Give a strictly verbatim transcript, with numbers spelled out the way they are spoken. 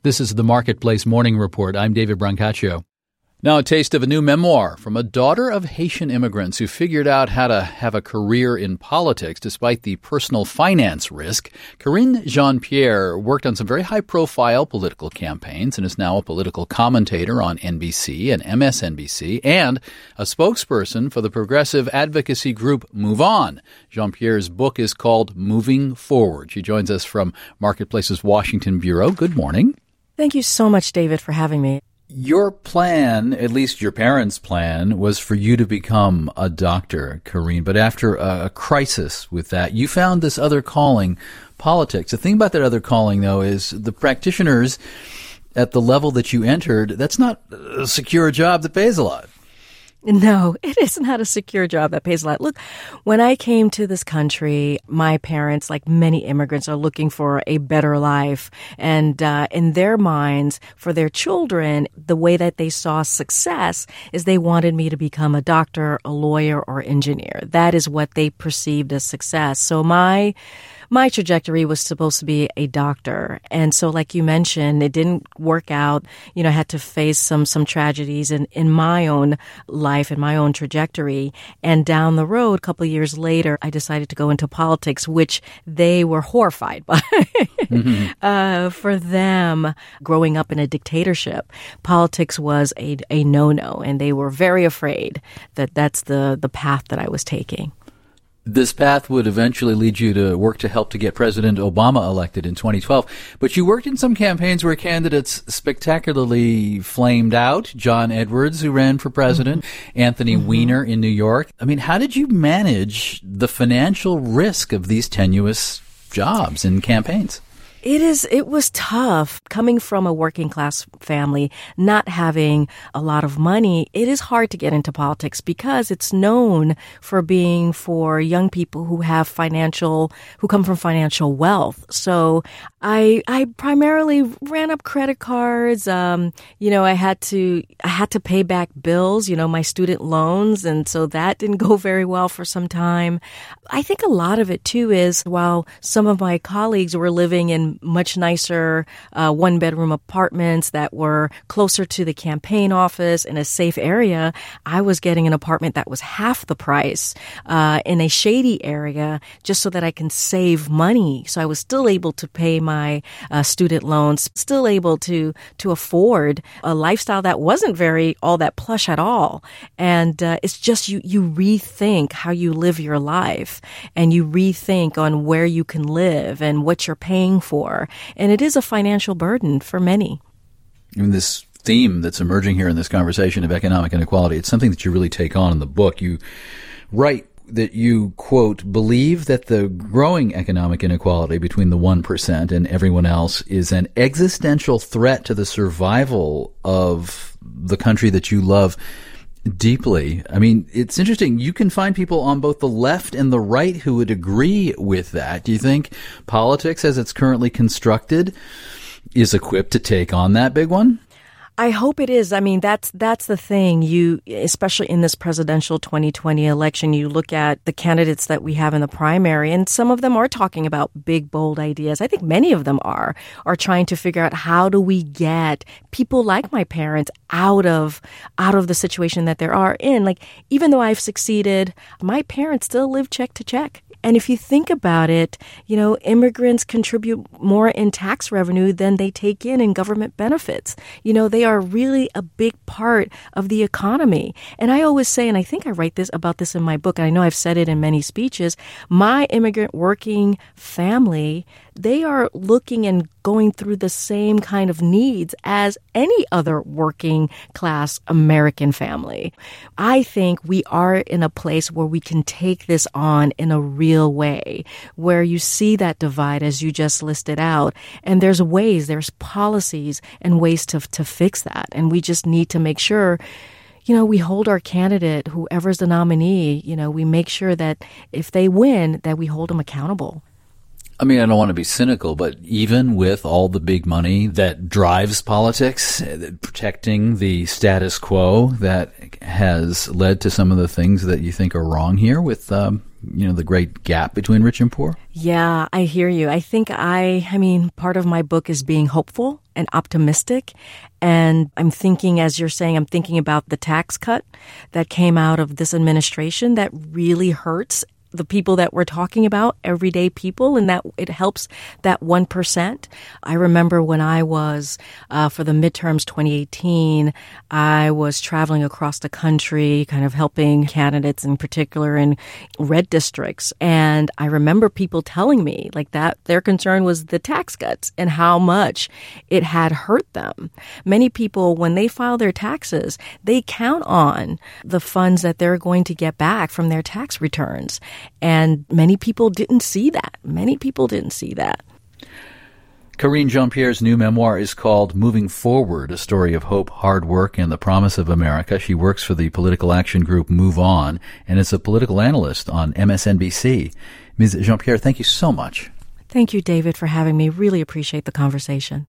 This is the Marketplace Morning Report. I'm David Brancaccio. Now, a taste of a new memoir from a daughter of Haitian immigrants who figured out how to have a career in politics despite the personal finance risk. Karine Jean-Pierre worked on some very high-profile political campaigns and is now a political commentator on N B C and M S N B C and a spokesperson for the progressive advocacy group Move On. Jean-Pierre's book is called Moving Forward. She joins us from Marketplace's Washington Bureau. Good morning. Thank you so much, David, for having me. Your plan, at least your parents' plan, was for you to become a doctor, Karine. But after a, a crisis with that, you found this other calling, politics. The thing about that other calling, though, is the practitioners at the level that you entered, that's not a secure job that pays a lot. No, it is not a secure job that pays a lot. Look, when I came to this country, my parents, like many immigrants, are looking for a better life. And uh, in their minds, for their children, the way that they saw success is they wanted me to become a doctor, a lawyer, or engineer. That is what they perceived as success. So my My trajectory was supposed to be a doctor. And so, like you mentioned, it didn't work out. You know, I had to face some some tragedies in, in my own life, in my own trajectory. And down the road, a couple of years later, I decided to go into politics, which they were horrified by. mm-hmm. uh, for them, growing up in a dictatorship, politics was a, a no-no. And they were very afraid that that's the, the path that I was taking. This path would eventually lead you to work to help to get President Obama elected in twenty twelve. But you worked in some campaigns where candidates spectacularly flamed out. John Edwards, who ran for president, mm-hmm. Anthony mm-hmm. Weiner in New York. I mean, how did you manage the financial risk of these tenuous jobs and campaigns? It is, it was tough coming from a working class family, not having a lot of money. It is hard to get into politics because it's known for being for young people who have financial, who come from financial wealth. So I, I primarily ran up credit cards. Um, you know, I had to, I had to pay back bills, you know, my student loans. And so that didn't go very well for some time. I think a lot of it too is while some of my colleagues were living in much nicer uh, one-bedroom apartments that were closer to the campaign office in a safe area, I was getting an apartment that was half the price uh, in a shady area just so that I can save money. So I was still able to pay my uh, student loans, still able to to afford a lifestyle that wasn't very all that plush at all. And uh, it's just you you rethink how you live your life and you rethink on where you can live and what you're paying for. And it is a financial burden for many. And this theme that's emerging here in this conversation of economic inequality, it's something that you really take on in the book. You write that you, quote, believe that the growing economic inequality between the one percent and everyone else is an existential threat to the survival of the country that you love deeply. I mean, it's interesting. You can find people on both the left and the right who would agree with that. Do you think politics, as it's currently constructed, is equipped to take on that big one? I hope it is. I mean, that's that's the thing. You, especially in this presidential twenty twenty election, you look at the candidates that we have in the primary, and some of them are talking about big, bold ideas. I think many of them are, are trying to figure out how do we get people like my parents out of out of the situation that they are in. Like, even though I've succeeded, my parents still live check to check. And if you think about it, you know, immigrants contribute more in tax revenue than they take in in government benefits. You know, they are really a big part of the economy. And I always say, and I think I write this about this in my book, and I know I've said it in many speeches, my immigrant working family, they are looking and going through the same kind of needs as any other working class American family. I think we are in a place where we can take this on in a real way, where you see that divide as you just listed out. And there's ways, there's policies and ways to, to fix that. And we just need to make sure, you know, we hold our candidate, whoever's the nominee, you know, we make sure that if they win, that we hold them accountable. I mean, I don't want to be cynical, but even with all the big money that drives politics, protecting the status quo that has led to some of the things that you think are wrong here with, um, you know, the great gap between rich and poor? Yeah, I hear you. I think I, I mean, part of my book is being hopeful and optimistic. And I'm thinking, as you're saying, I'm thinking about the tax cut that came out of this administration that really hurts the people that we're talking about, everyday people, and that it helps that one percent. I remember when I was, uh, for the midterms twenty eighteen, I was traveling across the country, kind of helping candidates in particular in red districts. And I remember people telling me like that their concern was the tax cuts and how much it had hurt them. Many people, when they file their taxes, they count on the funds that they're going to get back from their tax returns. And many people didn't see that. Many people didn't see that. Karine Jean-Pierre's new memoir is called Moving Forward, a story of hope, hard work, and the promise of America. She works for the political action group Move On and is a political analyst on M S N B C. Miz Jean-Pierre, thank you so much. Thank you, David, for having me. Really appreciate the conversation.